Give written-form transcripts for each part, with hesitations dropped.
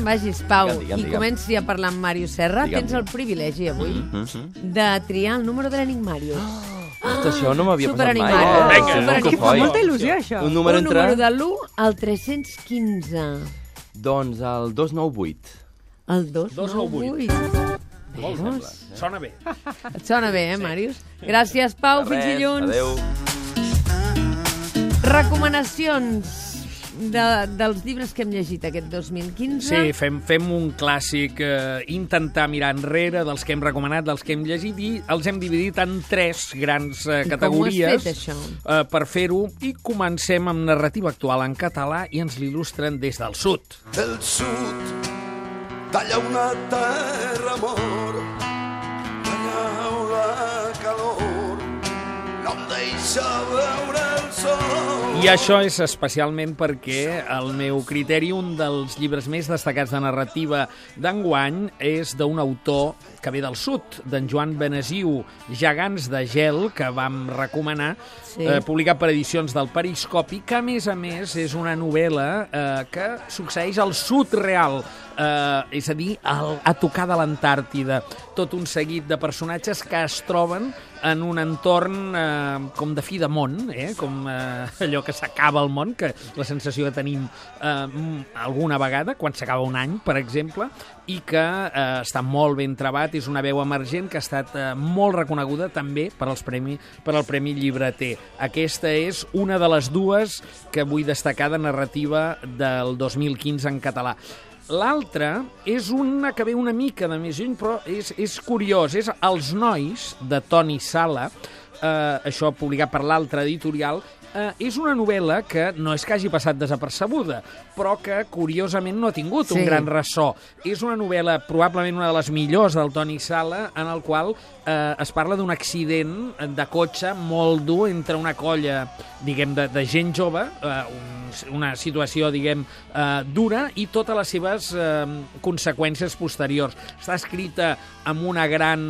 vagis, Pau, Digue'm. i comenci a parlar amb Màrius Serra, tens el privilegi avui de triar el número de l'Enigmàrius. Això no m'havia passat mai. Superenigmàrius. Em fa molta il·lusió, això. Un número Un entre... número de l'1 al 315. Doncs el 298. El 298. Molt sembla. Sona bé. Et sona bé, Màrius? Gràcies, Pau. Fins dilluns. Adéu. Recomanacions dels llibres que hem llegit aquest 2015. Sí, fem un clàssic, intentar mirar enrere dels que hem recomanat, dels que hem llegit, i els hem dividit en 3 grans categories. Com ho has fet, això? Per fer-ho, i comencem amb narrativa actual en català i ens l'il·lustren des del sud. Del sud talla una terra amor, talla una calor, no em deixa veure el sol. I això és especialment perquè, al meu criteri, un dels llibres més destacats de narrativa d'enguany és d'un autor que ve del sud, d'en Joan Benesiu, Gegants de gel, que vam recomanar, publicat per edicions del Periscopi, que, a més, és una novel·la que succeeix al sud real, és a dir, a tocar de l'Antàrtida. Tot un seguit de personatges que es troben en un entorn com de fi de món, com allò que s'acaba el món, que la sensació que tenim alguna vegada, quan s'acaba un any, per exemple, i que està molt ben trebat, és una veu emergent que ha estat molt reconeguda també per al Premi Llibreter. Aquesta és una de les dues que vull destacar de narrativa del 2015 en català. L'altra és una que ve una mica de més lluny, però és curiós. És Els nois, de Toni Sala, això publicat per l'altra editorial. És una novel·la que no és que hagi passat desapercebuda, però que, curiosament, no ha tingut un gran ressò. És una novel·la, probablement una de les millors del Toni Sala, en el qual es parla d'un accident de cotxe molt dur entre una colla, diguem, de gent jove, una situació, diguem, dura, i totes les seves conseqüències posteriors. Està escrita amb una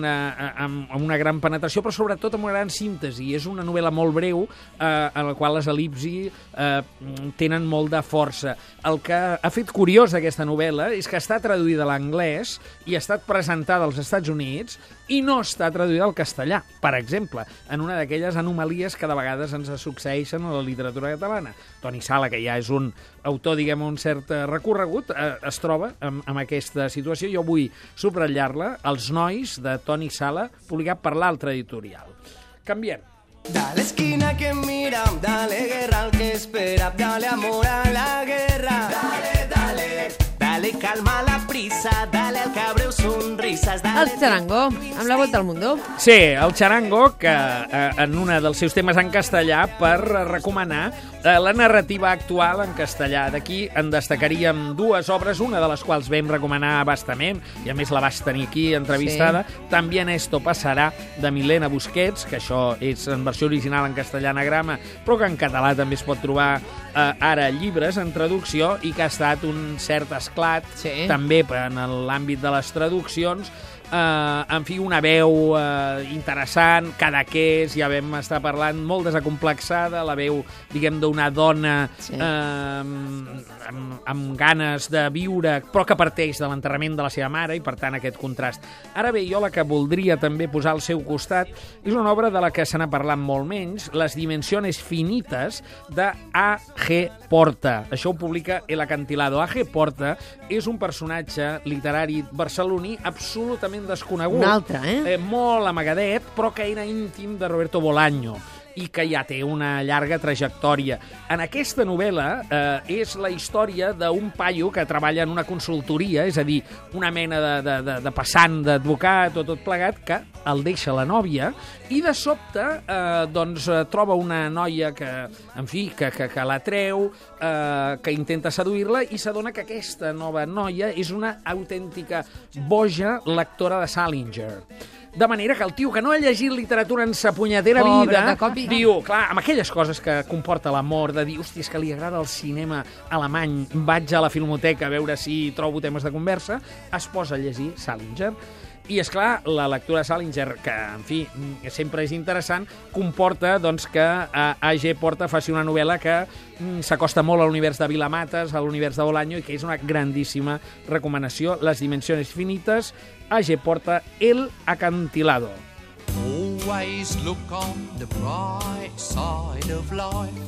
gran penetració, però sobretot amb una gran síntesi. És una novel·la molt breu, en la qual les el·lipsis tenen molt de força. El que ha fet curiós d'aquesta novel·la és que està traduïda a l'anglès i ha estat presentada als Estats Units i no està traduïda al castellà, per exemple, en una d'aquelles anomalies que de vegades ens succeeixen a la literatura catalana. Toni Sala, que ja és un autor, diguem, un cert recorregut, es troba en aquesta situació. Jo vull subratllar-la, Els nois, de Toni Sala, publicat per l'altra editorial. Canviem. Dale esquina que mira, dale guerra al que espera, dale amor a la guerra. Dale, dale, dale calma a la prisa, dale al cabreo sonrisas. El Charango, amb la volta al mundo. Sí, el Charango, que en un dels seus temes en castellà, per recomanar la narrativa actual en castellà. D'aquí en destacaríem 2 obres, una de les quals vam recomanar bastament, i a més la vas tenir aquí entrevistada, También esto pasará, de Milena Busquets, que això és en versió original en castellà anagrama, però que en català també es pot trobar ara llibres en traducció, i que ha estat un cert esclat també en l'àmbit de les traduccions. En fi, una veu interessant, Cadaqués, ja vam estar parlant, molt desacomplexada, la veu, diguem, d'una dona amb ganes de viure, però que parteix de l'enterrament de la seva mare, i per tant aquest contrast. Ara bé, jo la que voldria també posar al seu costat és una obra de la que se n'ha parlat molt menys, Les dimensiones finites, de A.G. Porta. Això ho publica El Acantilado. A.G. Porta és un personatge literari barceloní absolutament desconegut. Un altre, molt amagadet, però que era íntim de Roberto Bolaño i que ja té una llarga trajectòria. En aquesta novel·la és la història d'un paio que treballa en una consultoria, és a dir, una mena de passant, d'advocat o tot plegat, que el deixa la nòvia i de sobte troba una noia que, en fi, que l'atreu, que intenta seduir-la, i s'adona que aquesta nova noia és una autèntica boja lectora de Salinger. de manera que el tio que no ha llegit literatura en sa punyetera Pobre, vida, de cop i- diu, clar, amb aquelles coses que comporta l'amor, de dir, hòstia, és que li agrada el cinema alemany, vaig a la filmoteca a veure si trobo temes de conversa, es posa a llegir Salinger. I, és clar, la lectura de Salinger, que, en fi, sempre és interessant, comporta doncs, que A.G. Porta faci una novel·la que s'acosta molt a l'univers de Vilamatas, a l'univers de Bolaño, i que és una grandíssima recomanació. Les dimensiones finites, A.G. Porta, El acantilado. Always look on the bright side of life.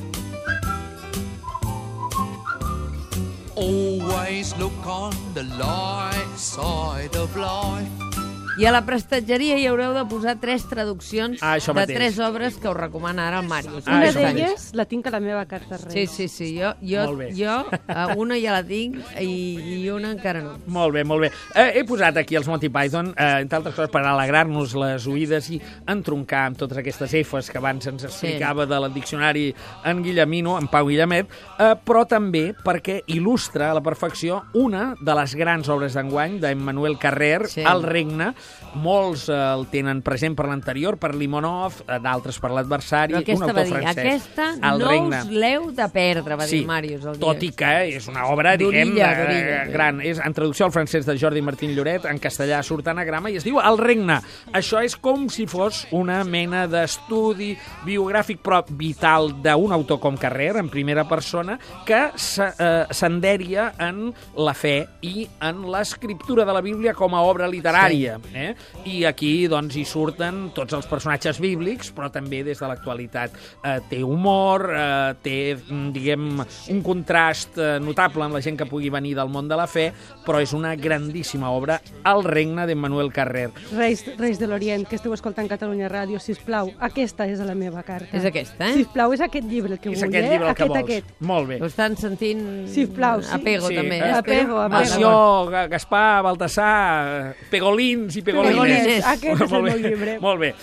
Always look on the light side of life. I a la prestatgeria hi haureu de posar 3 traduccions Això de mateix. 3 obres que us recomana ara el Màrius. Ah, Una això mateix. d'elles la tinc a la meva carta Reis. Sí, Molt bé. jo una ja la tinc i una encara no. Molt bé, molt bé. He posat aquí els Monty Python, entre altres coses, per alegrar-nos les oïdes i entroncar amb totes aquestes Fs que abans ens explicava del diccionari en Guillemino, en Pau Guillemet, però també perquè il·lustra a la perfecció una de les grans obres d'enguany d'Emmanuel Carrère, Sí. El regne. Molts el tenen present per l'anterior, per Limonov, d'altres per l'adversari, Però un aquesta va autor dir, francès. aquesta El no regne. us l'heu de perdre, va dir Màrius. El Tot i que és una obra, diguem, D'orilla. gran. És en traducció al francès de Jordi Martín Lloret, en castellà surt anagrama, i es diu El regne. Això és com si fos una mena d'estudi biogràfic, però vital, d'un autor com Carrère, en primera persona, que s'endèria en la fe i en l'escriptura de la Bíblia com a obra literària. I aquí, doncs, hi surten tots els personatges bíblics, però també des de l'actualitat. Té humor, té, diguem, un contrast notable amb la gent que pugui venir del món de la fe, però és una grandíssima obra, El regne d'Emmanuel Carrère. Reis de l'Orient, que esteu escoltant Catalunya Ràdio, sisplau, aquesta és la meva carta. És aquesta, Sisplau, és aquest llibre el que És vull, aquest llibre el que vols. Aquest. Molt bé. Ho estan sentint Sisplau, sí. apego, Sí, també. apego. Passió, Gaspar, Baltasar, Pegolins i Pegolines. Pegolines. Aquest és el Molt bé. meu llibre. Molt bé.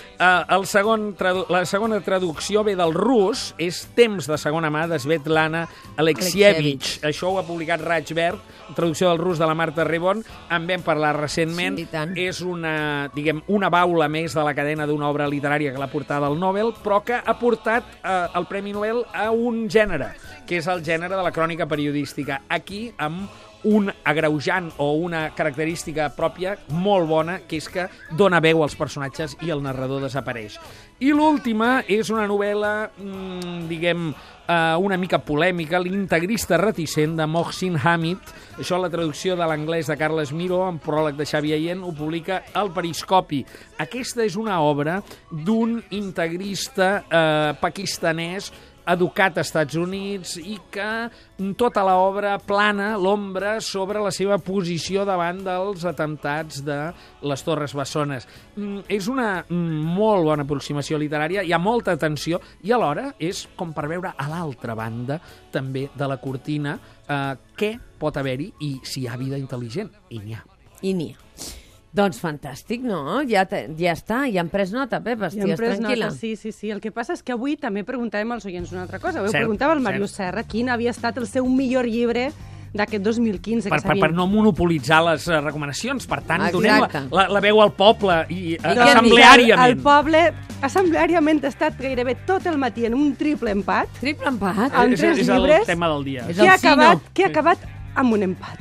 La segona traducció ve del rus, és Temps de segona mà, de Svetlana Alexievich. Això ho ha publicat Raig Verd, traducció del rus de la Marta Rebon. En vam parlar recentment. Sí, i tant. És una, diguem, una baula més de la cadena d'una obra literària que l'ha portat al Nobel, però que ha portat el Premi Nobel a un gènere, que és el gènere de la crònica periodística. Aquí, amb un agreujant o una característica pròpia molt bona, que és que dona veu als personatges i el narrador desapareix. I l'última és una novel·la, diguem, una mica polèmica, L'integrista reticent, de Mohsin Hamid. Això, la traducció de l'anglès de Carles Miró, en pròleg de Xavi Allent, ho publica El Periscopi. Aquesta és una obra d'un integrista pakistanès educat als Estats Units i que tota l'obra plana l'ombra sobre la seva posició davant dels atemptats de les Torres Bessones. És una molt bona aproximació literària, hi ha molta tensió i alhora és com per veure a l'altra banda també de la cortina què pot haver-hi i si hi ha vida intel·ligent. I n'hi ha. I n'hi ha. Doncs fantàstic, no? Ja està, ja han pres nota, Pep, estigues tranquil·la. Sí. El que passa és que avui també preguntàvem als oients una altra cosa. Avui Cert, preguntava al Màrius cert. Serra quin havia estat el seu millor llibre d'aquest 2015. Per no monopolitzar les recomanacions. Per tant, donem Exacte. la veu al poble i què assembleàriament. El poble assembleàriament ha estat gairebé tot el matí en un triple empat. Triple empat. Amb tres És el llibres. tema del dia. És Que ha el Sino. acabat amb un empat.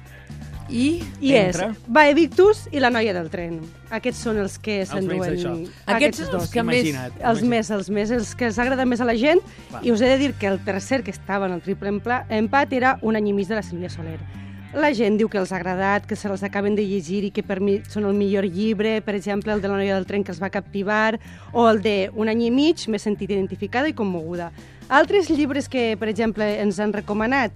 I I és Entra. Vaevictus i la noia del tren. Aquests són els que més s'enduen d'això. aquests són els que més... Imagina't. Els que els agrada més a la gent. I us he de dir que el tercer, que estava en el triple empat, era Un any i mig de la Sílvia Soler. La gent diu que els ha agradat, que se els acaben de llegir i que per mi són el millor llibre, per exemple, el de la noia del tren, que els va captivar, o el de Un any i mig, m'he sentit identificada i commoguda. Altres llibres que, per exemple, ens han recomanat,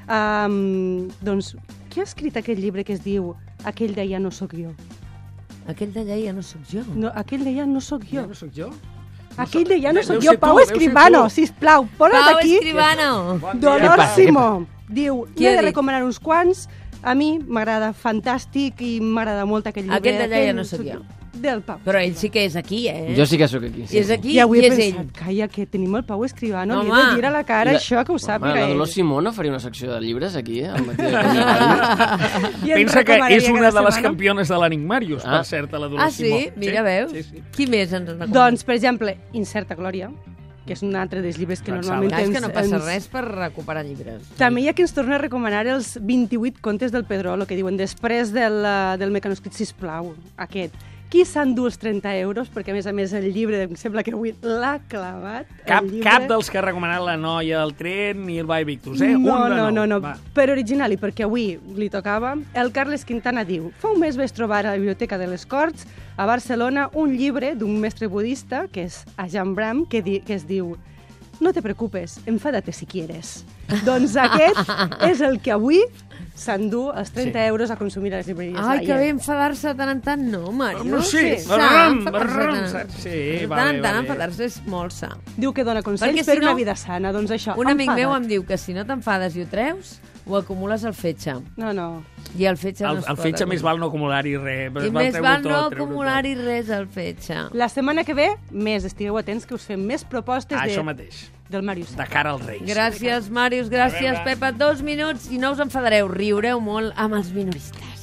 doncs, qui ha escrit aquest llibre que es diu Aquell d'allà no sóc jo? Aquell d'allà ja no sóc jo. No, aquell d'allà no sóc jo. No sóc jo? Aquell d'allà no Deu sóc ser jo. tu, Pau deu ser Escribano, tu. sisplau, posa't Pau aquí. Escribano! Dolors Epa, Simó. Diu, Qui n'he ha de dit? recomanar uns quants. A mi m'agrada fantàstic i m'agrada molt aquell llibre. Aquest d'allà ja no sóc jo. Del Pau. Però ell sí que és aquí, eh? Jo sí que sóc aquí. Sí. És aquí I avui i he és pensat, ell. calla, que tenim el Pau Escribano, li he Home. de dir a la cara això, que ho sàpiga La ell. Dolors Simón faria una secció de llibres aquí, al matí de I em Pensa que recomanaria és una cada de les setmana. campiones de l'Enigmàrius, per cert, a la Dolors Ah, sí? Simó. Mira, veus? Sí, sí. Qui més ens recomana? Doncs, per exemple, Incerta Glòria, que és un altre dels llibres que normalment Clar, és que no passa res per recuperar llibres. També hi ha qui ens torna a recomanar els 28 contes del Pedrolo, que diuen després del mecanoscrit, sisplau, aquest. Qui s'endú els 30 euros? Perquè, a més, el llibre, em sembla que avui l'ha clavat. Cap dels que ha recomanat la noia del tren ni el Vai Victus, eh? No. Va. Per original, i perquè avui li tocava, el Carles Quintana diu: fa un mes vaig trobar a la Biblioteca de les Corts, a Barcelona, un llibre d'un mestre budista, que és Ajahn Brahm, que es diu no te preocupes, enfádate si quieres. Doncs aquest és el que avui s'endú els 30 euros a consumir a les llibreries. Ai, que bé enfadar-se de tant en tant, no, Màrius? Sí, sa, sí, de tant en tant enfadar-se és molt sa. Diu que dona consells Perquè si per una no, vida sana, doncs això, Un amic meu enfada't. em diu que si no t'enfades i ho treus, ho acumules al fetge. No. I el fetge no es El pot fetge més acumular. val no acumular-hi res. I més val no acumular-hi res al fetge. La setmana que ve, més, estigueu atents, que us fem més propostes Això mateix, del Màrius. de cara als Reis. Gràcies, Màrius, gràcies, Pepa. 2 minuts i no us enfadareu, riureu molt amb els minoristes.